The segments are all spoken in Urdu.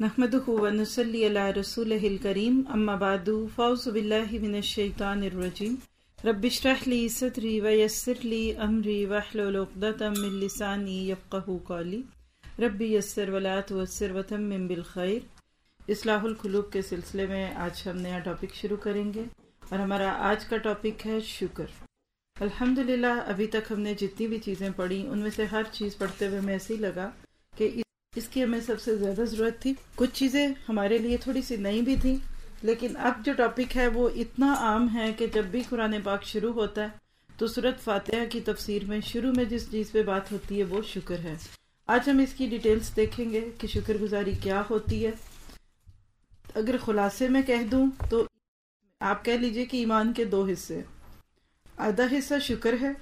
نحمدہ ونصلی علی رسولہ الکریم اما بعد فاعوذ باللہ من الشیطان الرجیم رب اشرح لی صدری ویسر لی امری واحلل عقدۃ من لسانی یفقہوا قولی رب یسر ولا تعسر وتمم بالخیر۔ اصلاح القلوب کے سلسلے میں آج ہم نیا ٹاپک شروع کریں گے اور ہمارا آج کا ٹاپک ہے شکر۔ الحمدللہ ابھی تک ہم نے جتنی بھی چیزیں پڑھی ان میں سے ہر چیز پڑھتے ہوئے میں ایسے ہی لگا کہ اس کی ہمیں سب سے زیادہ ضرورت تھی۔ کچھ چیزیں ہمارے لیے تھوڑی سی نئی بھی تھیں، لیکن اب جو ٹاپک ہے وہ اتنا عام ہے کہ جب بھی قرآن پاک شروع ہوتا ہے تو سورۃ فاتحہ کی تفسیر میں شروع میں جس چیز پہ بات ہوتی ہے وہ شکر ہے۔ آج ہم اس کی ڈیٹیلز دیکھیں گے کہ شکر گزاری کیا ہوتی ہے۔ اگر خلاصے میں کہہ دوں تو آپ کہہ لیجئے کہ ایمان کے دو حصے ہیں، آدھا حصہ شکر ہے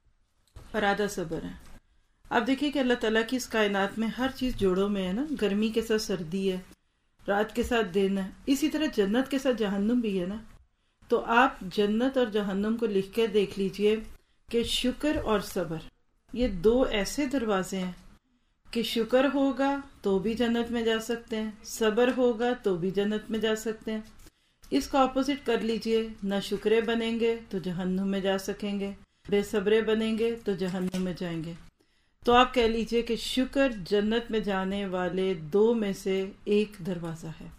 اور آدھا صبر ہے۔ اب دیکھیے کہ اللہ تعالیٰ کی اس کائنات میں ہر چیز جوڑوں میں ہے نا، گرمی کے ساتھ سردی ہے، رات کے ساتھ دن ہے، اسی طرح جنت کے ساتھ جہنم بھی ہے نا۔ تو آپ جنت اور جہنم کو لکھ کے دیکھ لیجئے کہ شکر اور صبر یہ دو ایسے دروازے ہیں کہ شکر ہوگا تو بھی جنت میں جا سکتے ہیں، صبر ہوگا تو بھی جنت میں جا سکتے ہیں۔ اس کا اپوزٹ کر لیجئے، نہ شکرے بنیں گے تو جہنم میں جا سکیں گے، بے صبرے بنیں گے تو جہنم میں جائیں گے۔ تو آپ کہہ لیجئے کہ شکر جنت میں جانے والے دو میں سے ایک دروازہ ہے۔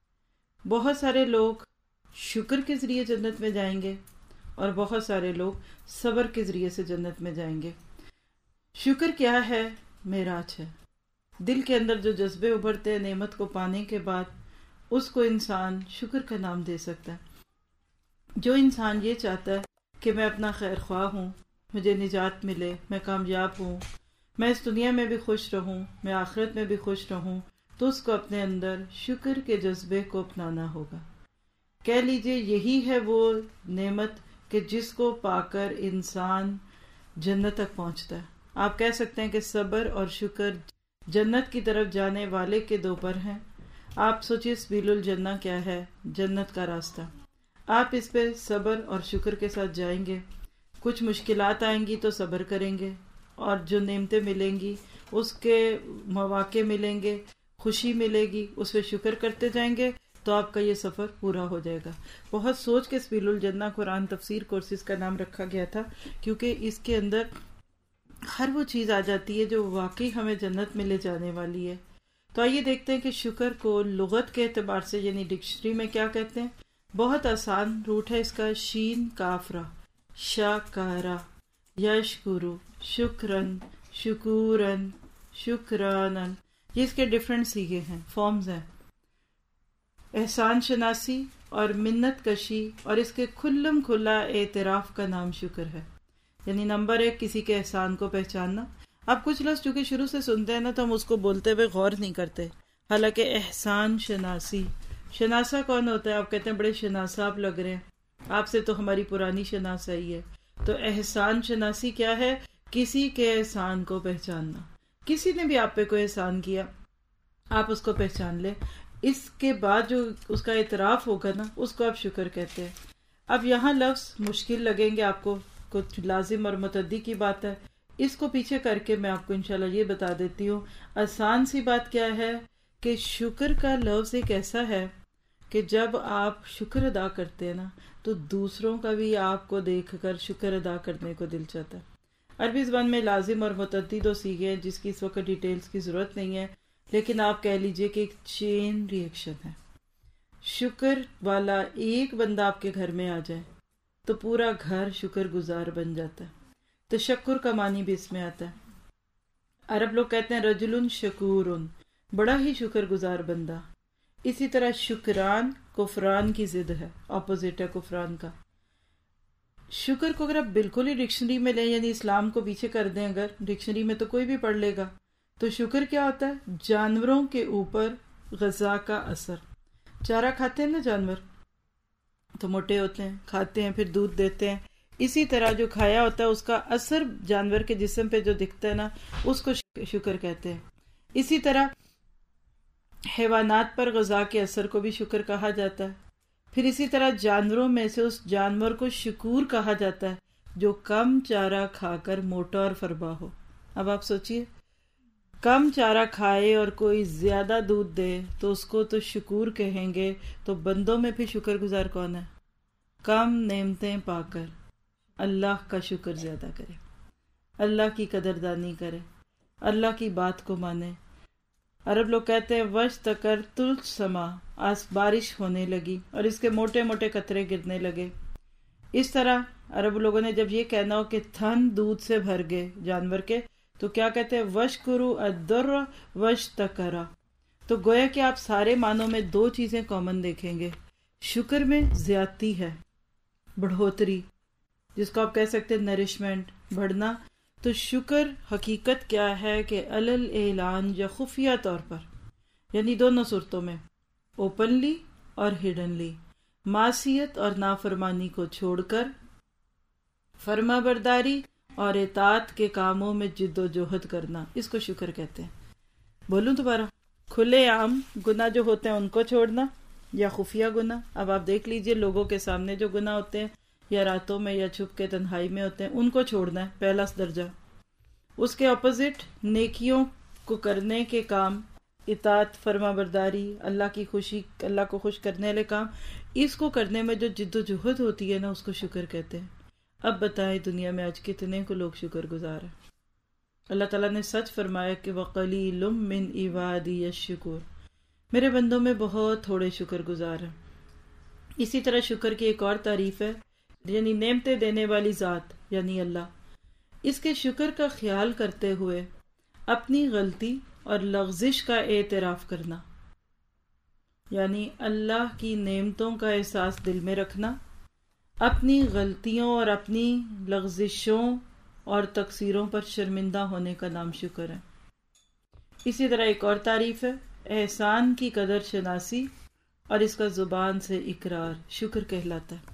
بہت سارے لوگ شکر کے ذریعے جنت میں جائیں گے اور بہت سارے لوگ صبر کے ذریعے سے جنت میں جائیں گے۔ شکر کیا ہے؟ معراج ہے۔ دل کے اندر جو جذبے ابھرتے ہیں نعمت کو پانے کے بعد، اس کو انسان شکر کا نام دے سکتا ہے۔ جو انسان یہ چاہتا ہے کہ میں اپنا خیر خواہ ہوں، مجھے نجات ملے، میں کامیاب ہوں، میں اس دنیا میں بھی خوش رہوں، میں آخرت میں بھی خوش رہوں، تو اس کو اپنے اندر شکر کے جذبے کو اپنانا ہوگا۔ کہہ لیجئے یہی ہے وہ نعمت کہ جس کو پا کر انسان جنت تک پہنچتا ہے۔ آپ کہہ سکتے ہیں کہ صبر اور شکر جنت کی طرف جانے والے کے دو پر ہیں۔ آپ سوچئے سبیل الجنہ کیا ہے؟ جنت کا راستہ۔ آپ اس پہ صبر اور شکر کے ساتھ جائیں گے، کچھ مشکلات آئیں گی تو صبر کریں گے، اور جو نعمتیں ملیں گی اس کے مواقع ملیں گے، خوشی ملے گی، اس پہ شکر کرتے جائیں گے تو آپ کا یہ سفر پورا ہو جائے گا۔ بہت سوچ کے سبیل الجنہ قرآن تفسیر کورسز کا نام رکھا گیا تھا، کیونکہ اس کے اندر ہر وہ چیز آ جاتی ہے جو واقعی ہمیں جنت میں لے جانے والی ہے۔ تو آئیے دیکھتے ہیں کہ شکر کو لغت کے اعتبار سے یعنی ڈکشنری میں کیا کہتے ہیں۔ بہت آسان روٹ ہے اس کا، شین کاف را، شاکارا، یشکرو، شکرن، شکورن، شکرانن، یہ اس کے ڈیفرنٹ سیغے ہیں، فارمز ہیں۔ احسان شناسی اور منت کشی اور اس کے کھلم کھلا اعتراف کا نام شکر ہے۔ یعنی نمبر ایک، کسی کے احسان کو پہچاننا۔ اب کچھ لفظ چونکہ شروع سے سنتے ہیں نا تو ہم اس کو بولتے ہوئے غور نہیں کرتے، حالانکہ احسان شناسی، شناسا کون ہوتا ہے؟ آپ کہتے ہیں بڑے شناسا آپ لگ رہے ہیں، آپ سے تو ہماری پرانی شناسا ہی ہے۔ تو احسان شناسی کیا ہے؟ کسی کے احسان کو پہچاننا۔ کسی نے بھی آپ پہ کوئی احسان کیا، آپ اس کو پہچان لیں، اس کے بعد جو اس کا اعتراف ہوگا نا اس کو آپ شکر کہتے ہیں۔ اب یہاں لفظ مشکل لگیں گے آپ کو، کچھ لازم اور متعدی کی بات ہے، اس کو پیچھے کر کے میں آپ کو انشاءاللہ یہ بتا دیتی ہوں۔ آسان سی بات کیا ہے کہ شکر کا لفظ ایک ایسا ہے کہ جب آپ شکر ادا کرتے ہیں نا تو دوسروں کا بھی آپ کو دیکھ کر شکر ادا کرنے کو دل چاہتا ہے۔ عربی زبان میں لازم اور متعدی دو صیغے ہیں جس کی اس وقت ڈیٹیلز کی ضرورت نہیں ہے، لیکن آپ کہہ لیجئے کہ ایک چین ری ایکشن ہے۔ شکر والا ایک بندہ آپ کے گھر میں آ جائے تو پورا گھر شکر گزار بن جاتا ہے۔ تشکر کا معنی بھی اس میں آتا ہے۔ عرب لوگ کہتے ہیں رجل شکورن، بڑا ہی شکر گزار بندہ۔ اسی طرح شکران کفران کی ضد ہے، اپوزٹ ہے کفران کا۔ شکر کو اگر آپ بالکل ہی ڈکشنری میں لیں، یعنی اسلام کو پیچھے کر دیں، اگر ڈکشنری میں تو کوئی بھی پڑھ لے گا، تو شکر کیا ہوتا ہے؟ جانوروں کے اوپر غذا کا اثر۔ چارہ کھاتے ہیں نا جانور تو موٹے ہوتے ہیں، کھاتے ہیں پھر دودھ دیتے ہیں، اسی طرح جو کھایا ہوتا ہے اس کا اثر جانور کے جسم پہ جو دکھتا ہے نا اس کو شکر کہتے ہیں۔ اسی طرح حیوانات پر غذا کے اثر کو بھی شکر کہا جاتا ہے۔ پھر اسی طرح جانوروں میں سے اس جانور کو شکور کہا جاتا ہے جو کم چارہ کھا کر موٹا اور فربا ہو۔ اب آپ سوچئے کم چارہ کھائے اور کوئی زیادہ دودھ دے تو اس کو تو شکور کہیں گے، تو بندوں میں پھر شکر گزار کون ہے؟ کم نعمتیں پا کر اللہ کا شکر زیادہ کرے، اللہ کی قدردانی کرے، اللہ کی بات کو مانے۔ عرب لوگ کہتے ہیں وش تکر تلچ سما، آج بارش ہونے لگی اور اس کے موٹے موٹے قطرے گرنے لگے۔ اس طرح عرب لوگوں نے جب یہ کہنا ہو کہ تھن دودھ سے بھر گئے جانور کے، تو کیا کہتے ہیں وش کرو الدر وش تکرا۔ تو گویا کہ آپ سارے معنوں میں دو چیزیں کامن دیکھیں گے، شکر میں زیادتی ہے، بڑھوتری، جس کو آپ کہہ سکتے ہیں نرشمنٹ، بڑھنا۔ تو شکر حقیقت کیا ہے کہ علل اعلان یا خفیہ طور پر، یعنی دونوں صورتوں میں، اوپنلی اور ہڈنلی، معصیت اور نافرمانی کو چھوڑ کر فرما برداری اور اطاعت کے کاموں میں جد و جہد کرنا، اس کو شکر کہتے ہیں۔ بولوں دوبارہ، کھلے عام گناہ جو ہوتے ہیں ان کو چھوڑنا یا خفیہ گناہ۔ اب آپ دیکھ لیجئے لوگوں کے سامنے جو گناہ ہوتے ہیں یا راتوں میں یا چھپ کے تنہائی میں ہوتے ہیں، ان کو چھوڑنا ہے پہلا درجہ۔ اس کے اپوزٹ نیکیوں کو کرنے کے کام، اطاعت، فرما برداری، اللہ کی خوشی، اللہ کو خوش کرنے والے کام، اس کو کرنے میں جو جد و جہد ہوتی ہے نا، اس کو شکر کہتے ہیں۔ اب بتائیں دنیا میں آج کتنے کو لوگ شکر گزار ہیں؟ اللہ تعالیٰ نے سچ فرمایا کہ وَقَلِيلٌ مِّنْ عِبَادِيَ الشُّكُورُ، میرے بندوں میں بہت تھوڑے شکر گزار ہیں۔ اسی طرح شکر کی ایک اور تعریف ہے، یعنی نعمتیں دینے والی ذات یعنی اللہ، اس کے شکر کا خیال کرتے ہوئے اپنی غلطی اور لغزش کا اعتراف کرنا، یعنی اللہ کی نعمتوں کا احساس دل میں رکھنا، اپنی غلطیوں اور اپنی لغزشوں اور تقصیروں پر شرمندہ ہونے کا نام شکر ہے۔ اسی طرح ایک اور تعریف ہے احسان کی قدر شناسی، اور اس کا زبان سے اقرار شکر کہلاتا ہے۔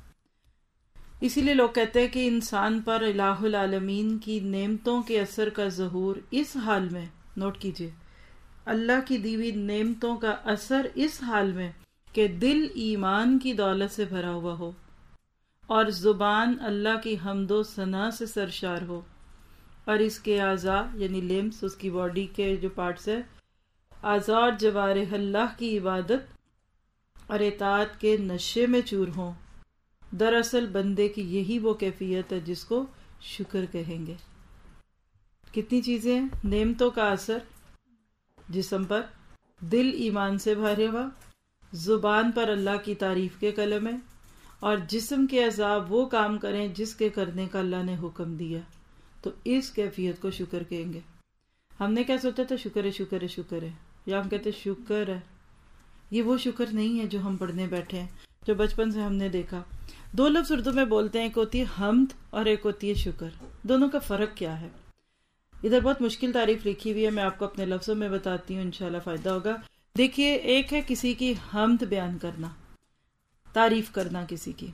اسی لیے لوگ کہتے ہیں کہ انسان پر الہ العالمین کی نعمتوں کے اثر کا ظہور اس حال میں، نوٹ کیجئے، اللہ کی دی ہوئی نعمتوں کا اثر اس حال میں کہ دل ایمان کی دولت سے بھرا ہوا ہو اور زبان اللہ کی حمد و ثنا سے سرشار ہو، اور اس کے اعضاء یعنی لمبس، اس کی باڈی کے جو پارٹس ہیں، اعضاء اور جوارح اللہ کی عبادت اور اطاعت کے نشے میں چور ہوں۔ دراصل بندے کی یہی وہ کیفیت ہے جس کو شکر کہیں گے۔ کتنی چیزیں ہیں؟ نعمتوں کا اثر جسم پر، دل ایمان سے بھرے ہوا، زبان پر اللہ کی تعریف کے کلمے، اور جسم کے اعضاء وہ کام کریں جس کے کرنے کا اللہ نے حکم دیا، تو اس کیفیت کو شکر کہیں گے۔ ہم نے کیا سوچا تھا؟ شکر ہے شکر ہے شکر ہے، یا ہم کہتے شکر ہے۔ یہ وہ شکر نہیں ہے جو ہم پڑھنے بیٹھے ہیں، جو بچپن سے ہم نے دیکھا۔ دو لفظ اردو میں بولتے ہیں، ایک ہوتی ہے حمد اور ایک ہوتی ہے شکر۔ دونوں کا فرق کیا ہے؟ ادھر بہت مشکل تعریف لکھی ہوئی ہے، میں آپ کو اپنے لفظوں میں بتاتی ہوں، انشاءاللہ فائدہ ہوگا۔ دیکھیے، ایک ہے کسی کی حمد بیان کرنا، تعریف کرنا کسی کی۔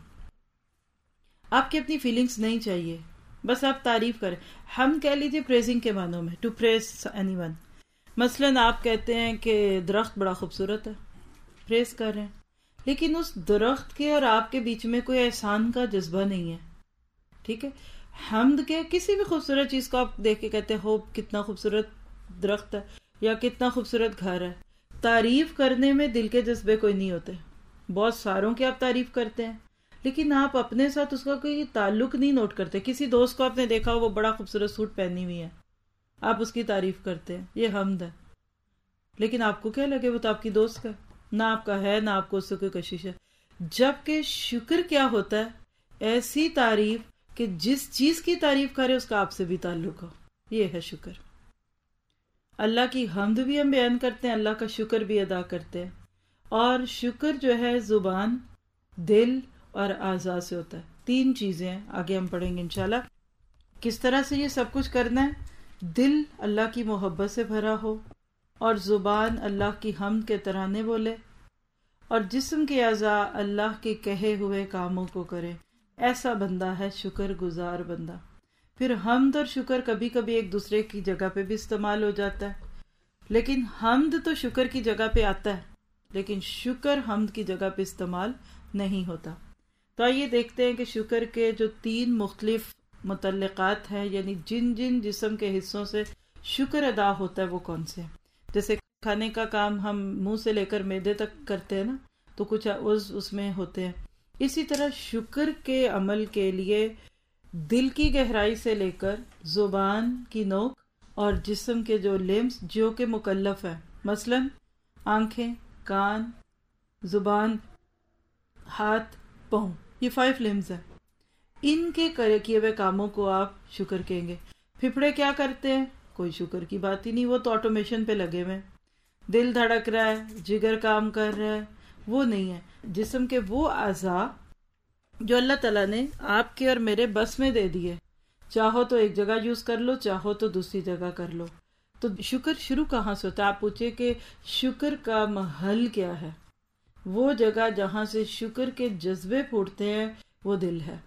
آپ کی اپنی فیلنگز نہیں چاہیے، بس آپ تعریف کریں۔ حمد کہہ لیجیے پریزنگ کے معنوں میں، ٹو پریز اینی ون۔ مثلاً آپ کہتے ہیں کہ درخت بڑا خوبصورت ہے، پریز کر رہے ہیں، لیکن اس درخت کے اور آپ کے بیچ میں کوئی احسان کا جذبہ نہیں ہے، ٹھیک ہے؟ حمد کے کسی بھی خوبصورت چیز کو آپ دیکھ کے کہتے ہو کتنا خوبصورت درخت ہے یا کتنا خوبصورت گھر ہے، تعریف کرنے میں دل کے جذبے کوئی نہیں ہوتے۔ بہت ساروں کی آپ تعریف کرتے ہیں، لیکن آپ اپنے ساتھ اس کا کوئی تعلق نہیں نوٹ کرتے۔ کسی دوست کو آپ نے دیکھا ہو وہ بڑا خوبصورت سوٹ پہنی ہوئی ہے، آپ اس کی تعریف کرتے ہیں، یہ حمد ہے، لیکن آپ کو کیا لگے وہ تو آپ کی دوست کا، نہ آپ کا ہے، نہ آپ کو اس سے کوئی کشش ہے۔ جبکہ شکر کیا ہوتا ہے؟ ایسی تعریف کہ جس چیز کی تعریف کرے اس کا آپ سے بھی تعلق ہو، یہ ہے شکر۔ اللہ کی حمد بھی ہم بیان کرتے ہیں، اللہ کا شکر بھی ادا کرتے ہیں، اور شکر جو ہے زبان، دل اور اعضاء سے ہوتا ہے۔ تین چیزیں ہیں، آگے ہم پڑھیں گے انشاءاللہ کس طرح سے یہ سب کچھ کرنا ہے۔ دل اللہ کی محبت سے بھرا ہو اور زبان اللہ کی حمد کے ترانے بولے، اور جسم کے اعضاء اللہ کے کہے ہوئے کاموں کو کرے، ایسا بندہ ہے شکر گزار بندہ۔ پھر حمد اور شکر کبھی کبھی ایک دوسرے کی جگہ پہ بھی استعمال ہو جاتا ہے، لیکن حمد تو شکر کی جگہ پہ آتا ہے، لیکن شکر حمد کی جگہ پہ استعمال نہیں ہوتا۔ تو آئیے دیکھتے ہیں کہ شکر کے جو تین مختلف متعلقات ہیں، یعنی جن جن جسم کے حصوں سے شکر ادا ہوتا ہے وہ کون سے؟ جیسے کھانے کا کام ہم منہ سے لے کر معدے تک کرتے ہیں نا، تو کچھ عضو اس میں ہوتے ہیں. اسی طرح شکر کے عمل کے لیے دل کی گہرائی سے لے کر زبان کی نوک اور جسم کے جو لمبس جو کہ مکلف ہیں، مثلا آنکھیں، کان، زبان، ہاتھ، پاؤں، یہ 5 لمبس ہیں. ان کے کیے ہوئے کاموں کو آپ شکر کہیں گے. پھپھڑے کیا کرتے ہیں؟ کوئی شکر کی بات ہی نہیں، وہ تو آٹومیشن پہ لگے ہوئے. دل دھڑک رہا ہے، جگر کام کر رہا ہے، وہ نہیں ہے. جسم کے وہ اعضاء جو اللہ تعالیٰ نے آپ کے اور میرے بس میں دے دیے، چاہو تو ایک جگہ یوز کر لو، چاہو تو دوسری جگہ کر لو. تو شکر شروع کہاں سے ہوتا ہے؟ آپ پوچھے کہ شکر کا محل کیا ہے؟ وہ جگہ جہاں سے شکر کے جذبے پھوٹتے ہیں وہ دل ہے.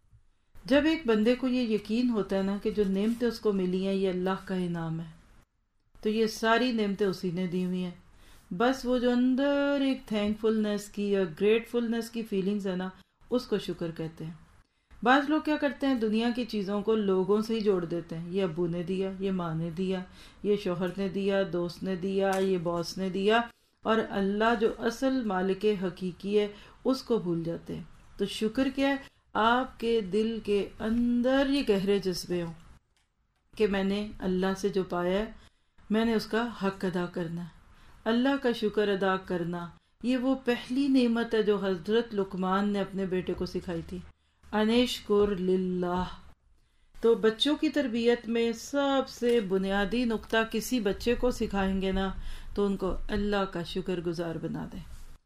جب ایک بندے کو یہ یقین ہوتا ہے نا کہ جو نعمتیں اس کو ملی ہیں یہ اللہ کا انعام ہے، تو یہ ساری نعمتیں اسی نے دی ہوئی ہیں. بس وہ جو اندر ایک تھینک فلنس کی یا گریٹفلنس کی فیلنگز ہے نا، اس کو شکر کہتے ہیں. بعض لوگ کیا کرتے ہیں، دنیا کی چیزوں کو لوگوں سے ہی جوڑ دیتے ہیں. یہ ابو نے دیا، یہ ماں نے دیا، یہ شوہر نے دیا، دوست نے دیا، یہ باس نے دیا، اور اللہ جو اصل مالک حقیقی ہے اس کو بھول جاتے ہیں. تو شکر کیا ہے؟ آپ کے دل کے اندر یہ گہرے جذبے ہوں کہ میں نے اللہ سے جو پایا ہے میں نے اس کا حق ادا کرنا ہے. اللہ کا شکر ادا کرنا یہ وہ پہلی نعمت ہے جو حضرت لقمان نے اپنے بیٹے کو سکھائی تھی، انشکر للہ. تو بچوں کی تربیت میں سب سے بنیادی نقطہ کسی بچے کو سکھائیں گے نا تو ان کو اللہ کا شکر گزار بنا دیں.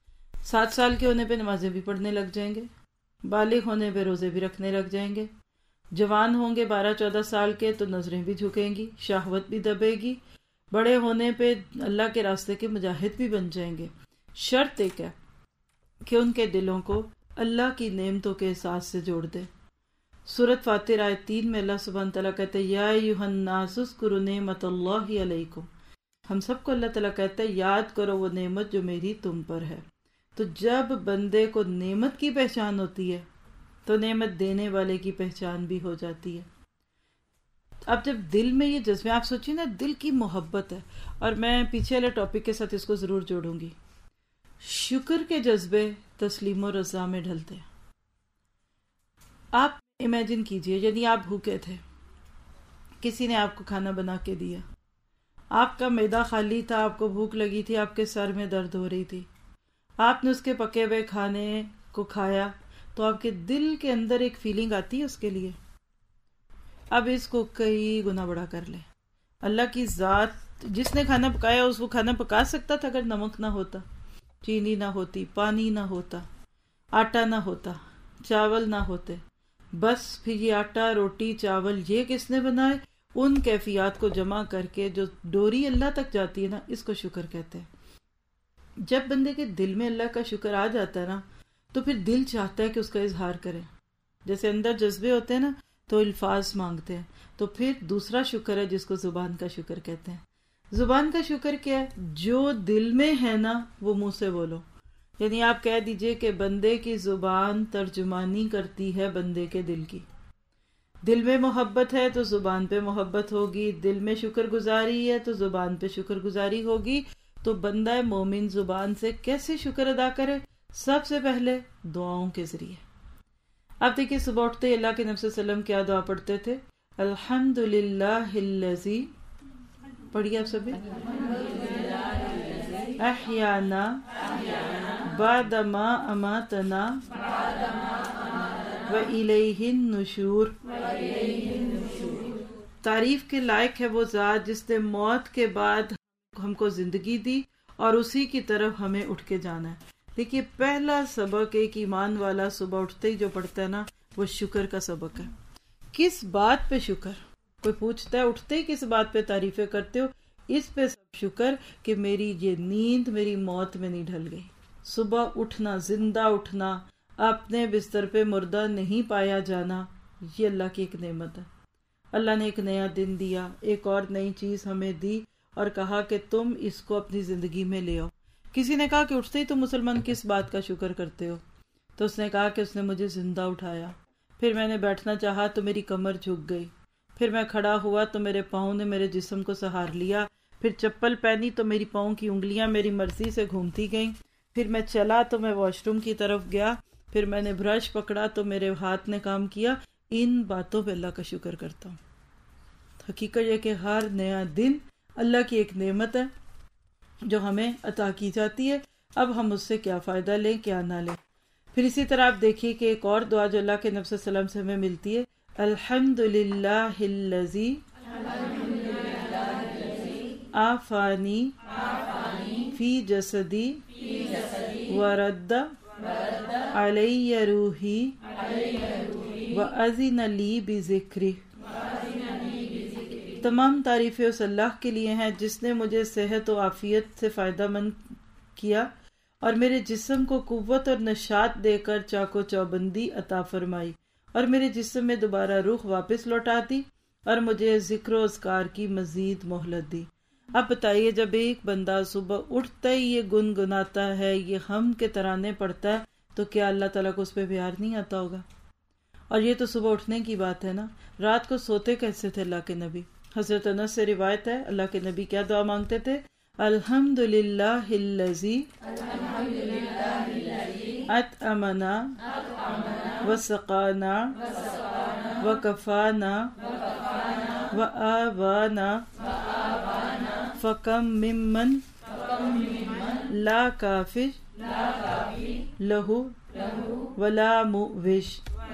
7 سال کے ہونے پہ نمازیں بھی پڑھنے لگ جائیں گے، بالغ ہونے پہ روزے بھی رکھنے لگ جائیں گے، جوان ہوں گے 12-14 سال کے تو نظریں بھی جھکیں گی، شہوت بھی دبے گی، بڑے ہونے پہ اللہ کے راستے کے مجاہد بھی بن جائیں گے. شرط ایک ہے کہ ان کے دلوں کو اللہ کی نعمتوں کے احساس سے جوڑ دے. سورۃ فاتر آیت 3 میں اللہ سبحانہ تعالیٰ کہتے ہیں یا ایھا الناس اذکروا نعمت اللہ علیکم. ہم سب کو اللہ تعالیٰ کہتا ہے یاد کرو وہ نعمت جو میری تم پر ہے. تو جب بندے کو نعمت کی پہچان ہوتی ہے تو نعمت دینے والے کی پہچان بھی ہو جاتی ہے. اب جب دل میں یہ جذبے، آپ سوچیں نا، دل کی محبت ہے، اور میں پیچھے والے ٹاپک کے ساتھ اس کو ضرور جوڑوں گی. شکر کے جذبے تسلیم و رضا میں ڈھلتے ہیں. آپ امیجن کیجئے، یعنی آپ بھوکے تھے، کسی نے آپ کو کھانا بنا کے دیا، آپ کا معدہ خالی تھا، آپ کو بھوک لگی تھی، آپ کے سر میں درد ہو رہی تھی، آپ نے اس کے پکے ہوئے کھانے کو کھایا تو آپ کے دل کے اندر ایک فیلنگ آتی ہے اس کے لیے. اب اس کو کئی گنا بڑا کر لیں. اللہ کی ذات جس نے کھانا پکایا اس وہ کھانا پکا سکتا تھا اگر نمک نہ ہوتا، چینی نہ ہوتی، پانی نہ ہوتا، آٹا نہ ہوتا، چاول نہ ہوتے. بس پھر یہ آٹا، روٹی، چاول یہ کس نے بنائے؟ ان کیفیات کو جمع کر کے جو ڈوری اللہ تک جاتی ہے نا، اس کو شکر کہتے ہیں. جب بندے کے دل میں اللہ کا شکر آ جاتا ہے نا تو پھر دل چاہتا ہے کہ اس کا اظہار کرے. جیسے اندر جذبے ہوتے ہیں نا تو الفاظ مانگتے ہیں. تو پھر دوسرا شکر ہے جس کو زبان کا شکر کہتے ہیں. زبان کا شکر کیا ہے؟ جو دل میں ہے نا وہ منہ سے بولو. یعنی آپ کہہ دیجئے کہ بندے کی زبان ترجمانی کرتی ہے بندے کے دل کی. دل میں محبت ہے تو زبان پہ محبت ہوگی، دل میں شکر گزاری ہے تو زبان پہ شکر گزاری ہوگی. تو بندہ مومن زبان سے کیسے شکر ادا کرے؟ سب سے پہلے دعاؤں کے ذریعے. اب دیکھیے صبح اٹھتے ہی اللہ کے نبی صلی اللہ علیہ وسلم کیا دعا پڑھتے تھے؟ الحمدللہ الذی، پڑھیے آپ سبھی، احیانا بعد ما اماتنا والیہ النشور. تعریف کے لائق ہے وہ ذات جس نے موت کے بعد ہم کو زندگی دی اور اسی کی طرف ہمیں اٹھ کے جانا ہے. دیکھیے پہلا سبق ایک ایمان والا صبح اٹھتے ہی جو پڑھتا ہے نا وہ شکر کا سبق ہے. کس بات پہ شکر؟ کوئی پوچھتا ہے اٹھتے ہی کس بات پہ تعریفیں کرتے ہو؟ اس پہ سب شکر کہ میری یہ نیند میری موت میں نہیں ڈھل گئی. صبح اٹھنا، زندہ اٹھنا، اپنے بستر پہ مردہ نہیں پایا جانا، یہ اللہ کی ایک نعمت ہے. اللہ نے ایک نیا دن دیا، ایک اور نئی چیز ہمیں دی اور کہا کہ تم اس کو اپنی زندگی میں لے آؤ. کسی نے کہا کہ اٹھتے ہی تم مسلمان کس بات کا شکر کرتے ہو؟ تو اس نے کہا کہ اس نے مجھے زندہ اٹھایا. پھر میں نے بیٹھنا چاہا تو میری کمر جھک گئی. پھر میں کھڑا ہوا تو میرے پاؤں نے میرے جسم کو سہار لیا، پھر چپل پہنی تو میری پاؤں کی انگلیاں میری مرضی سے گھومتی گئیں، پھر میں چلا تو میں واش روم کی طرف گیا، پھر میں نے برش پکڑا تو میرے ہاتھ نے کام کیا۔ ان باتوں پہ اللہ کا شکر کرتا ہوں۔ حقیقت یہ کہ ہر نیا دن اللہ کی ایک نعمت ہے جو ہمیں عطا کی جاتی ہے، اب ہم اس سے کیا فائدہ لیں کیا نہ لیں۔ پھر اسی طرح آپ دیکھیے کہ ایک اور دعا جو اللہ کے نبی صلی اللہ علیہ وسلم سے ہمیں ملتی ہے، الحمدللہ الذی عافانی فی جسدی ورد علی روحی وأذن لی بذکری۔ تمام تعریفیں اس اللہ کے لیے ہیں جس نے مجھے صحت و عافیت سے فائدہ مند کیا اور میرے جسم کو قوت اور نشاط دے کر چاق و چوبندی عطا فرمائی، اور میرے جسم میں دوبارہ روح واپس لوٹا دی اور مجھے ذکر و اذکار کی مزید مہلت دی۔ اب بتائیے، جب ایک بندہ صبح اٹھتا ہی یہ گنگناتا ہے، یہ حمد کے ترانے پڑھتا ہے، تو کیا اللہ تعالیٰ کو اس پہ پیار نہیں آتا ہوگا؟ اور یہ تو صبح اٹھنے کی بات ہے نا، رات کو سوتے کیسے تھے اللہ کے نبی؟ حضرت انس سے روایت ہے اللہ کے نبی کیا دعا مانگتے تھے؟ الحمدللہ الذی اطعمنا وسقانا وکفانا وآوانا فکم ممن لا کافر لہو ولا معوج۔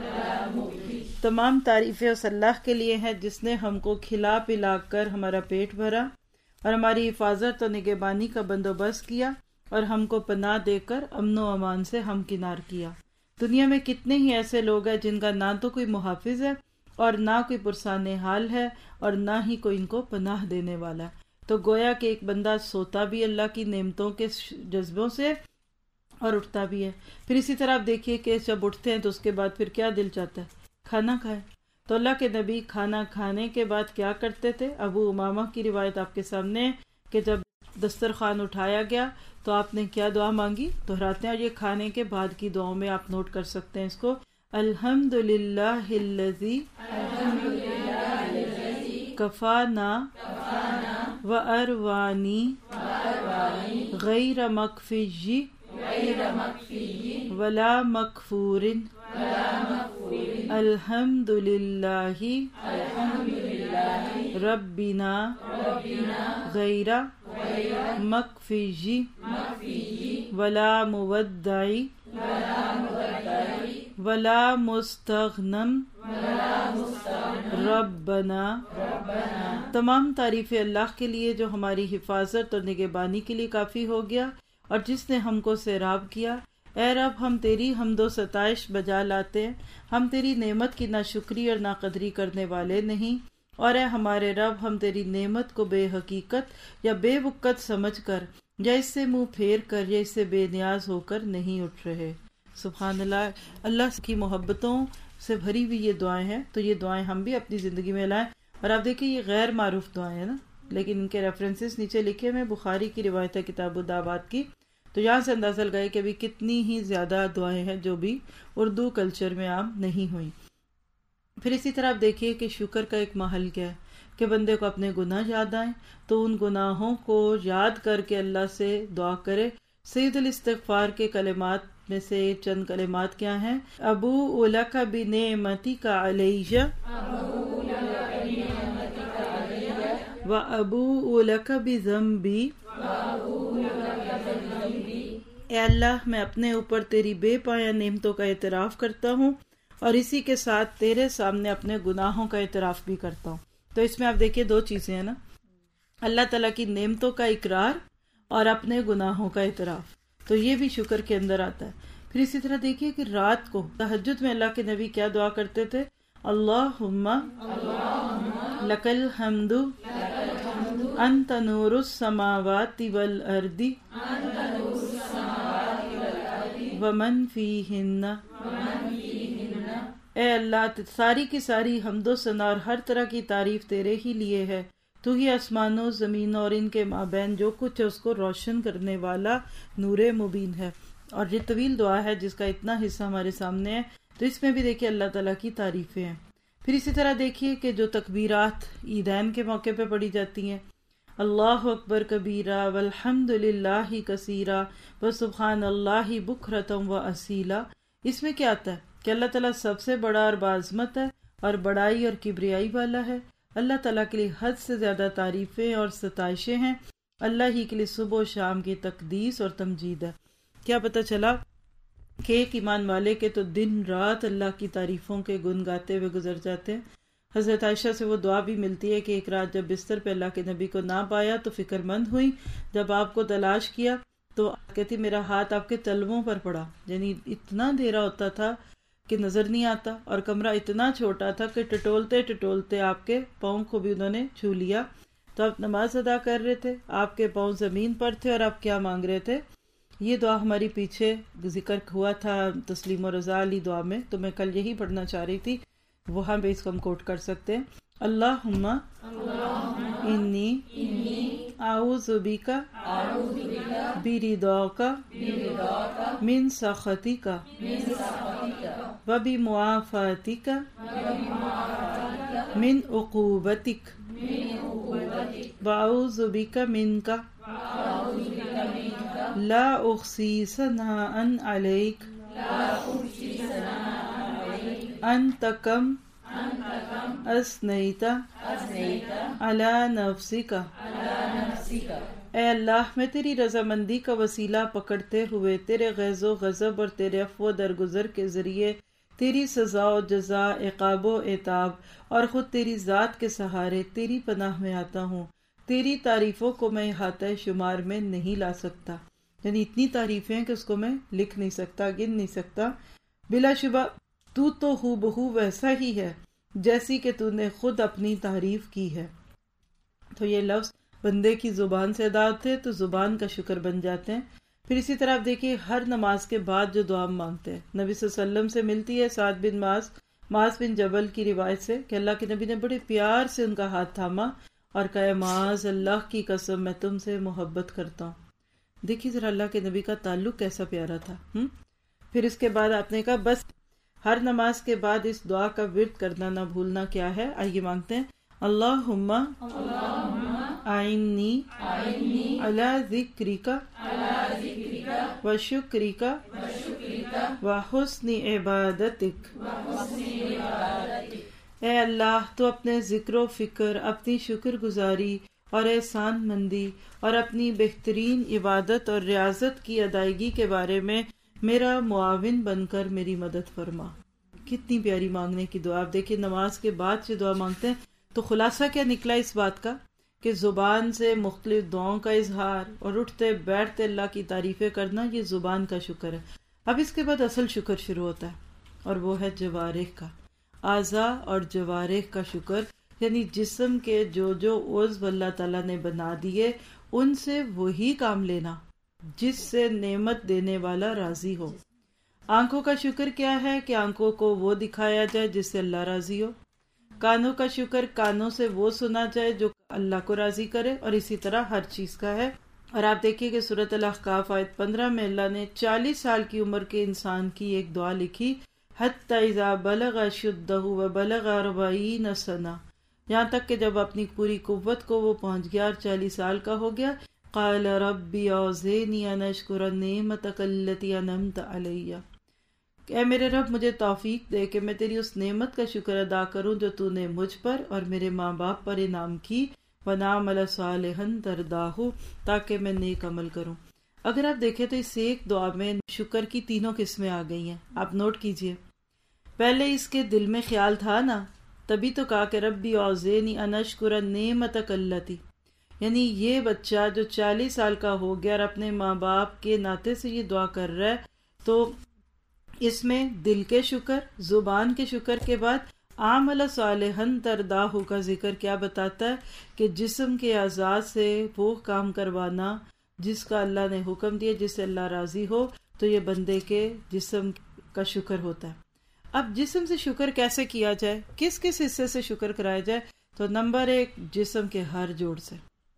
تمام تعریفیں اس اللہ کے لیے ہیں جس نے ہم کو کھلا پلا کر ہمارا پیٹ بھرا اور ہماری حفاظت اور نگہبانی کا بندوبست کیا اور ہم کو پناہ دے کر امن و امان سے ہمکنار کیا۔ دنیا میں کتنے ہی ایسے لوگ ہیں جن کا نہ تو کوئی محافظ ہے اور نہ کوئی پرسان حال ہے اور نہ ہی کوئی ان کو پناہ دینے والا ہے۔ تو گویا کہ ایک بندہ سوتا بھی اللہ کی نعمتوں کے جذبوں سے اور اٹھتا بھی ہے۔ پھر اسی طرح آپ دیکھیے کہ جب اٹھتے ہیں تو اس کے بعد پھر کیا دل چاہتا ہے؟ کھانا کھائے۔ تو اللہ کے نبی کھانا کھانے کے بعد کیا کرتے تھے؟ ابو امامہ کی روایت آپ کے سامنے ہے کہ جب دسترخوان اٹھایا گیا تو آپ نے کیا دعا مانگی؟ دہراتے ہیں، اور یہ کھانے کے بعد کی دعاؤں میں آپ نوٹ کر سکتے ہیں اس کو۔ الحمدللہ الذی کفانا وأروانی غیر مکفی ولا مکفور الحمدللہ ربنا غیر مکفی ولا مودع ولا مستغنم ربنا۔ تمام تعریفیں اللہ کے لیے جو ہماری حفاظت اور نگہبانی کے لیے کافی ہو گیا اور جس نے ہم کو سیراب کیا۔ اے رب، ہم تیری حمد و ستائش بجا لاتے ہیں، ہم تیری نعمت کی نہ شکری اور نہ قدری کرنے والے نہیں، اور اے ہمارے رب، ہم تیری نعمت کو بے حقیقت یا بے وقت سمجھ کر یا اس سے منہ پھیر کر یا اس سے بے نیاز ہو کر نہیں اٹھ رہے۔ سبحان اللہ۔ اللہ کی محبتوں سے بھری ہوئی یہ دعائیں ہیں، تو یہ دعائیں ہم بھی اپنی زندگی میں لائیں۔ اور آپ دیکھیں یہ غیر معروف دعائیں ہیں نا، لیکن ان کے ریفرنسز نیچے لکھے ہوئے، بخاری کی روایت ہے کتاب الدعوات کی، تو یہاں سے اندازہ لگائے کہ ابھی کتنی ہی زیادہ دعائیں ہیں جو بھی اردو کلچر میں عام نہیں ہوئیں۔ پھر اسی طرح آپ دیکھیے کہ شکر کا ایک محل کیا ہے کہ بندے کو اپنے گناہ یاد آئیں تو ان گناہوں کو یاد کر کے اللہ سے دعا کرے۔ سید الاستغفار کے کلمات میں سے چند کلمات کیا ہیں؟ ابوء لک بنعمتک علیہ وابوء لک بذنبی۔ اے اللہ، میں اپنے اوپر تیری بے پایا نعمتوں کا اعتراف کرتا ہوں اور اسی کے ساتھ تیرے سامنے اپنے گناہوں کا اعتراف بھی کرتا ہوں۔ تو اس میں آپ دیکھیے دو چیزیں ہیں نا، اللہ تعالیٰ کی نعمتوں کا اقرار اور اپنے گناہوں کا اعتراف، تو یہ بھی شکر کے اندر آتا ہے۔ پھر اسی طرح دیکھیے کہ رات کو تہجد میں اللہ کے نبی کیا دعا کرتے تھے؟ اللہم لک الحمد انت نور السماوات والارض ومن فیہن۔ اے اللہ، ساری کی ساری حمد و ثنا اور ہر طرح کی تعریف تیرے ہی لیے ہے، تو ہی آسمانوں زمینوں اور ان کے مابین جو کچھ ہے اس کو روشن کرنے والا نور مبین ہے۔ اور یہ طویل دعا ہے جس کا اتنا حصہ ہمارے سامنے ہے، تو اس میں بھی دیکھیں اللہ تعالیٰ کی تعریفیں ہیں۔ پھر اسی طرح دیکھیے کہ جو تکبیرات عیدین کے موقع پہ پڑھی جاتی ہیں، اللہ اکبر کبیرہ والحمد للہ کثیرہ وسبحان اللہ بکرۃ واصیلا، اس میں کیا آتا ہے کہ اللہ تعالیٰ سب سے بڑا اور باعظمت ہے اور بڑائی اور کبریائی والا ہے، اللہ تعالیٰ کے لیے حد سے زیادہ تعریفیں اور ستائشیں ہیں، اللہ ہی کے لیے صبح و شام کی تقدیس اور تمجید ہے۔ کیا پتہ چلا کہ ایک ایمان والے کے تو دن رات اللہ کی تعریفوں کے گن گاتے ہوئے گزر جاتے ہیں۔ حضرت عائشہ سے وہ دعا بھی ملتی ہے کہ ایک رات جب بستر پہ اللہ کے نبی کو نہ پایا تو فکر مند ہوئی، جب آپ کو تلاش کیا تو کہتی میرا ہاتھ آپ کے تلووں پر پڑا، یعنی اتنا اندھیرا ہوتا تھا کہ نظر نہیں آتا، اور کمرہ اتنا چھوٹا تھا کہ ٹٹولتے ٹٹولتے آپ کے پاؤں کو بھی انہوں نے چھو لیا۔ تو آپ نماز ادا کر رہے تھے، آپ کے پاؤں زمین پر تھے اور آپ کیا مانگ رہے تھے؟ یہ دعا ہماری پیچھے ذکر ہوا تھا تسلیم و رضا علی دعا میں، تو میں کل یہی پڑھنا چاہ رہی تھی، وہاں پہ اس کو ہم کوٹ کر سکتے ہیں۔ اللہم انی اعوذ بک برضاک من سخطک وبمعافاتک من عقوبتک واعوذ بک منک لا احصی ثناء علیک انت کم اثنیت علی نفسک۔ اے اللہ، میں تیری رضامندی کا وسیلہ پکڑتے ہوئے تیرے غیظ و غضب اور تیرے عفو و درگزر کے ذریعے تیری سزا و جزا، عقاب و عتاب اور خود تیری ذات کے سہارے تیری پناہ میں آتا ہوں۔ تیری تعریفوں کو میں احاطہ شمار میں نہیں لا سکتا، یعنی اتنی تعریفیں ہیں کہ اس کو میں لکھ نہیں سکتا، گن نہیں سکتا۔ بلا شبہ تو ہو بہو ویسا ہی ہے جیسی کہ تو نے خود اپنی تعریف کی ہے۔ تو یہ لفظ بندے کی زبان سے ادا ہوتے تو زبان کا شکر بن جاتے ہیں۔ پھر اسی طرح آپ دیکھیے ہر نماز کے بعد جو دعا مانگتے ہیں نبی صلی اللہ علیہ وسلم سے ملتی ہے، سعد بن معاذ بن جبل کی روایت سے کہ اللہ کے نبی نے بڑے پیار سے ان کا ہاتھ تھاما اور کہا معاذ، اللہ کی قسم میں تم سے محبت کرتا ہوں۔ دیکھیے ذرا اللہ کے نبی کا تعلق کیسا پیارا تھا۔ پھر اس کے بعد آپ نے کہا بس ہر نماز کے بعد اس دعا کا ورد کرنا نہ بھولنا۔ کیا ہے؟ آئیے مانگتے ہیں، اللہم اعنی علی ذکرک و شکرک و حسن عبادتک۔ اے اللہ، تو اپنے ذکر و فکر، اپنی شکر گزاری اور احسان مندی اور اپنی بہترین عبادت اور ریاضت کی ادائیگی کے بارے میں میرا معاون بن کر میری مدد فرما۔ کتنی پیاری مانگنے کی دعا۔ آپ دیکھیں نماز کے بعد جو دعا مانگتے ہیں تو خلاصہ کیا نکلا اس بات کا کہ زبان سے مختلف دعاؤں کا اظہار اور اٹھتے بیٹھتے اللہ کی تعریفیں کرنا، یہ زبان کا شکر ہے۔ اب اس کے بعد اصل شکر شروع ہوتا ہے اور وہ ہے جوارح کا، اعضاء اور جوارح کا شکر، یعنی جسم کے جو عضو اللہ تعالیٰ نے بنا دیے ان سے وہی کام لینا جس سے نعمت دینے والا راضی ہو۔ آنکھوں کا شکر کیا ہے کہ آنکھوں کو وہ دکھایا جائے جس سے اللہ راضی ہو۔ کانوں کا شکر کانوں سے وہ سنا جائے جو اللہ کو راضی کرے، اور اسی طرح ہر چیز کا ہے۔ اور آپ دیکھیے کہ سورۃ الاحقاف آیت 15 میں اللہ نے 40 سال کی عمر کے انسان کی ایک دعا لکھی، حتی اذا بلغ اشدہ وبلغ 40 سنہ، یہاں تک کہ جب اپنی پوری قوت کو وہ پہنچ گیا اور 40 سال کا ہو گیا، قال ربی اوزعنی ان اشکر نعمتک التی انعمت علی، اے میرے رب مجھے توفیق دے کہ میں تیری اس نعمت کا شکر ادا کروں جو تو نے مجھ پر اور میرے ماں باپ پر انعام کی، ونعمل صالحا ترضاہ، تاکہ میں نیک عمل کروں۔ اگر آپ دیکھیں تو اس ایک دعا میں شکر کی تینوں قسمیں آ گئی ہیں، آپ نوٹ کیجئے۔ پہلے اس کے دل میں خیال تھا نا، تبھی تو کہا کہ ربی اوزعنی ان اشکر نعمتک التی، یعنی یہ بچہ جو 40 سال کا ہو گیا اور اپنے ماں باپ کے ناطے سے یہ دعا کر رہا ہے، تو اس میں دل کے شکر، زبان کے شکر کے بعد عمل صالحا ترضاہ کا ذکر کیا بتاتا ہے کہ جسم کے اعضاء سے وہ کام کروانا جس کا اللہ نے حکم دیا، جس سے اللہ راضی ہو، تو یہ بندے کے جسم کا شکر ہوتا ہے۔ اب جسم سے شکر کیسے کیا جائے، کس کس حصے سے شکر کرایا جائے؟ تو نمبر 1، جسم کے ہر جوڑ سے۔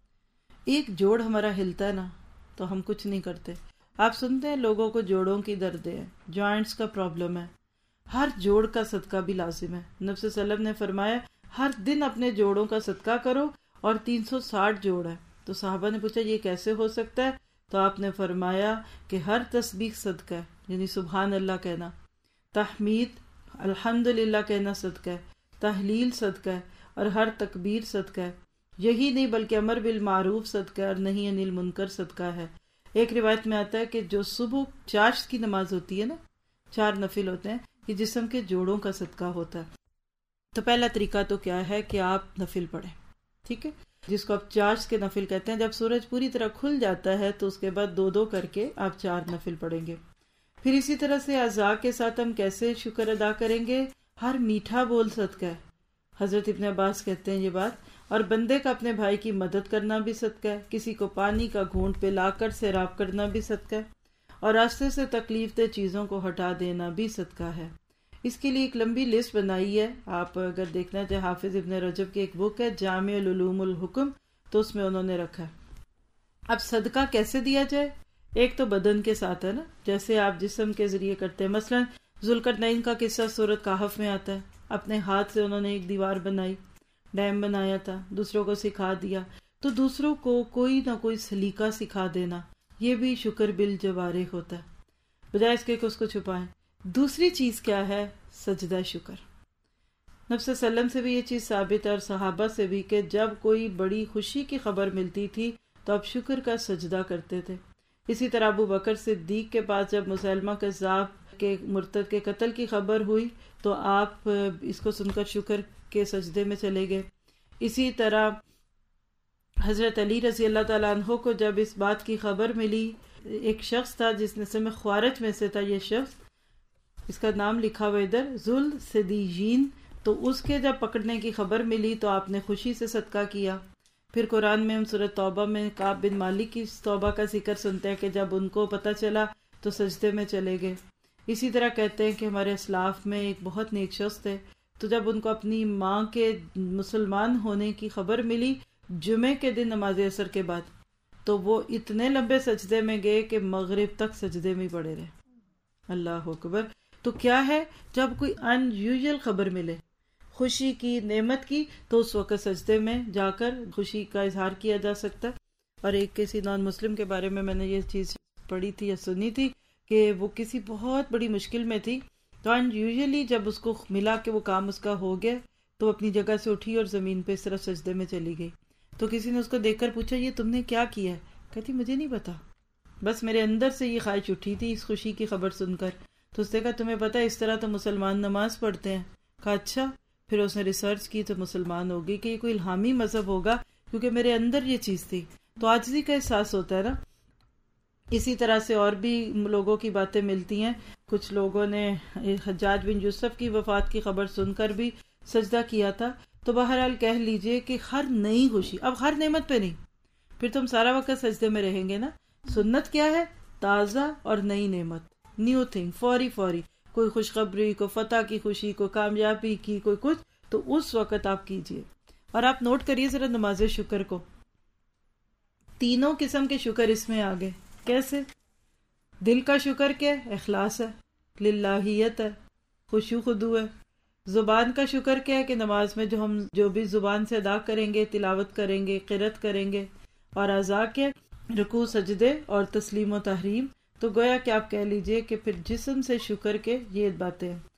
ایک جوڑ ہمارا ہلتا ہے نا تو ہم کچھ نہیں کرتے۔ آپ سنتے ہیں لوگوں کو جوڑوں کی درد ہے، جوائنٹس کا پرابلم ہے، ہر جوڑ کا صدقہ بھی لازم ہے. نبی صلی اللہ علیہ وسلم نے فرمایا ہر دن اپنے جوڑوں کا صدقہ کرو، اور 360 جوڑ ہے. تو صحابہ نے پوچھا یہ کیسے ہو سکتا ہے؟ تو آپ نے فرمایا کہ ہر تسبیح صدقہ ہے، یعنی سبحان اللہ کہنا، تحمید الحمدللہ کہنا صدقہ ہے، تحلیل صدقہ ہے، اور ہر تکبیر صدقہ ہے. یہی نہیں بلکہ امر بالمعروف صدقہ ہے اور نہی عن المنکر صدقہ ہے. ایک روایت میں آتا ہے کہ جو صبح چاشت کی نماز ہوتی ہے نا، 4 نفل ہوتے ہیں، یہ جسم کے جوڑوں کا صدقہ ہوتا ہے. تو پہلا طریقہ تو کیا ہے کہ آپ نفل پڑھیں، ٹھیک ہے، جس کو آپ چاشت کے نفل کہتے ہیں. جب سورج پوری طرح کھل جاتا ہے تو اس کے بعد 2 کر کے آپ 4 نفل پڑھیں گے. پھر اسی طرح سے اعضاء کے ساتھ ہم کیسے شکر ادا کریں گے؟ ہر میٹھا بول صدقہ ہے. حضرت ابن عباس کہتے ہیں یہ بات. اور بندے کا اپنے بھائی کی مدد کرنا بھی صدقہ ہے، کسی کو پانی کا گھونٹ پلا کر سیراب کرنا بھی صدقہ ہے، اور راستے سے تکلیف دہ چیزوں کو ہٹا دینا بھی صدقہ ہے. اس کے لیے ایک لمبی لسٹ بنائی ہے. آپ اگر دیکھنا چاہیں حافظ ابن رجب کی ایک بک ہے جامع العلوم الحکم، تو اس میں انہوں نے رکھا ہے. اب صدقہ کیسے دیا جائے؟ ایک تو بدن کے ساتھ ہے نا، جیسے آپ جسم کے ذریعے کرتے ہیں. مثلا ذوالقرنین کا قصہ سورۃ کہف میں آتا ہے. اپنے ہاتھ سے انہوں نے ایک دیوار بنائی، ڈیم بنایا تھا، دوسروں کو سکھا دیا. تو دوسروں کو کوئی نہ کوئی سلیقہ سکھا دینا، یہ بھی شکر بالجوارح ہوتا ہے، بجائے اس کے کہ اس کو چھپائیں. دوسری چیز کیا ہے؟ سجدہ شکر. نبی صلی اللہ علیہ وسلم سے بھی یہ چیز ثابت ہے اور صحابہ سے بھی کہ جب کوئی بڑی خوشی کی خبر ملتی تھی تو آپ شکر کا سجدہ کرتے تھے. اسی طرح ابو بکر صدیق کے پاس جب مسلمہ کذاب کے مرتد کے قتل کی خبر ہوئی تو آپ اس کو سن کر شکر کے سجدے میں چلے گئے. اسی طرح حضرت علی رضی اللہ تعالیٰ عنہ کو جب اس بات کی خبر ملی، ایک شخص تھا جس نے سم خوارج میں سے تھا، یہ شخص، اس کا نام لکھا ہوا ادھر، ذل صدیجین، تو اس کے جب پکڑنے کی خبر ملی تو آپ نے خوشی سے صدقہ کیا. پھر قرآن میں ہم سورۃ توبہ میں کعب بن مالک کی توبہ کا ذکر سنتے ہیں کہ جب ان کو پتہ چلا تو سجدے میں چلے گئے. اسی طرح کہتے ہیں کہ ہمارے اسلاف میں ایک بہت نیک شخص تھے، تو جب ان کو اپنی ماں کے مسلمان ہونے کی خبر ملی جمعے کے دن نماز عصر کے بعد، تو وہ اتنے لمبے سجدے میں گئے کہ مغرب تک سجدے میں پڑے رہے. اللہ اکبر. تو کیا ہے، جب کوئی ان یوزول خبر ملے خوشی کی، نعمت کی، تو اس وقت سجدے میں جا کر خوشی کا اظہار کیا جا سکتا ہے. اور ایک کسی نان مسلم کے بارے میں نے یہ چیز پڑھی تھی یا سنی تھی کہ وہ کسی بہت بڑی مشکل میں تھی، تو ان یوزلی جب اس کو ملا کہ وہ کام اس کا ہو گیا تو اپنی جگہ سے اٹھی اور زمین پہ اس طرح سجدے میں چلی گئی. تو کسی نے اس کو دیکھ کر پوچھا یہ تم نے کیا کیا ہے؟ کہتی مجھے نہیں پتا، بس میرے اندر سے یہ خواہش اٹھی تھی اس خوشی کی خبر سن کر. تو اس نے کہا تمہیں پتا اس طرح تو مسلمان نماز پڑھتے ہیں؟ کہا اچھا. پھر اس نے ریسرچ کی تو مسلمان ہو گئی کہ یہ کوئی الہامی مذہب ہوگا کیونکہ میرے اندر یہ چیز تھی. تو عاجزی کا احساس ہوتا ہے نا. اسی طرح سے اور بھی لوگوں کی باتیں ملتی ہیں. کچھ لوگوں نے حجاج بن یوسف کی وفات کی خبر سن کر بھی سجدہ کیا تھا. تو بہرحال کہہ لیجئے کہ ہر نئی خوشی، اب ہر نعمت پہ نہیں، پھر تم سارا وقت سجدے میں رہیں گے نا. سنت کیا ہے؟ تازہ اور نئی نعمت، نیو تھنگ، فوری کوئی خوشخبری، کوئی فتح کی خوشی، کوئی کامیابی کی، کوئی کچھ، تو اس وقت آپ کیجئے. اور آپ نوٹ کریے ذرا نماز شکر کو، تینوں قسم کے شکر اس میں آ گئے. کیسے؟ دل کا شکر کیا ہے؟ اخلاص ہے، للہیت ہے، خشوع خضوع ہے. زبان کا شکر کیا ہے کہ نماز میں ہم جو بھی زبان سے ادا کریں گے، تلاوت کریں گے، قرأت کریں گے. اور اعضاء کے رکوع، سجدے اور تسلیم و تحریم. تو گویا کہ آپ کہہ لیجئے کہ پھر جسم سے شکر کے یہ باتیں ہیں.